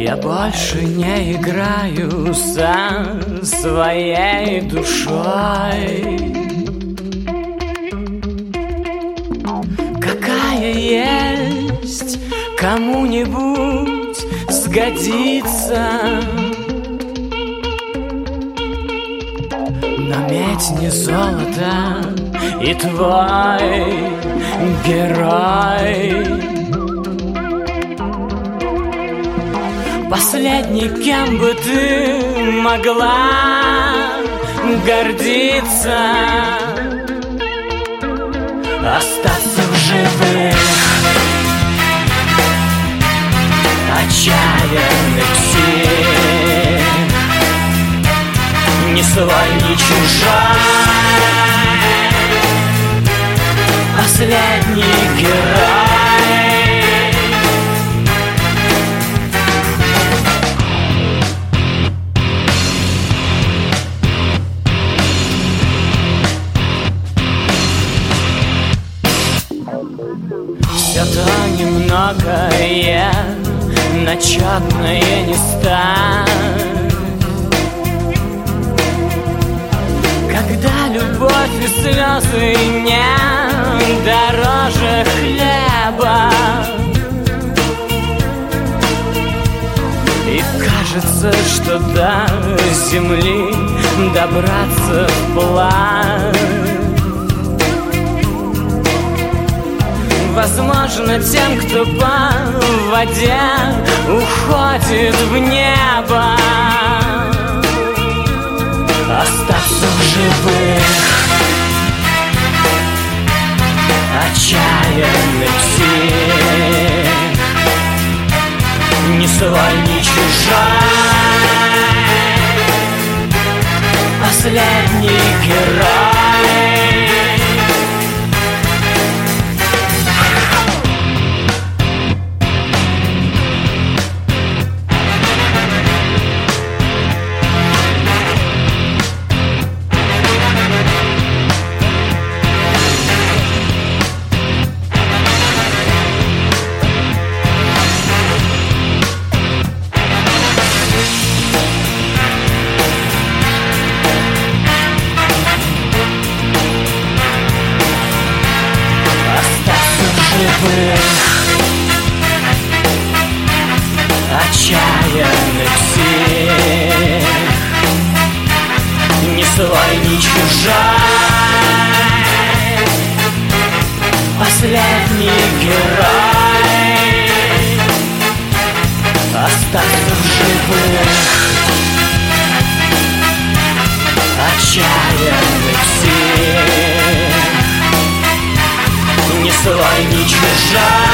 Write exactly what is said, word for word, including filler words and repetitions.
Я больше не играю со своей душой. Какая есть, кому-нибудь сгодится. Но медь не золото, и твой герой последний, кем бы ты могла гордиться. Остаться в живых отчаянных сил, ни свой, ни чужой, последний герой. Все то немногое, начетное не стать. Когда любовь и слезы не дороже хлеба, и кажется, что до земли добраться вплавь возможно тем, кто по воде уходит в небо. Остаться в живых отчаянных сил, ни свой, ни чужой, последний герой. Отчаянных сил, ни свой, ни чужой, последний герой. Остаться в живых отчаянных сил, ни свой, ни чужой,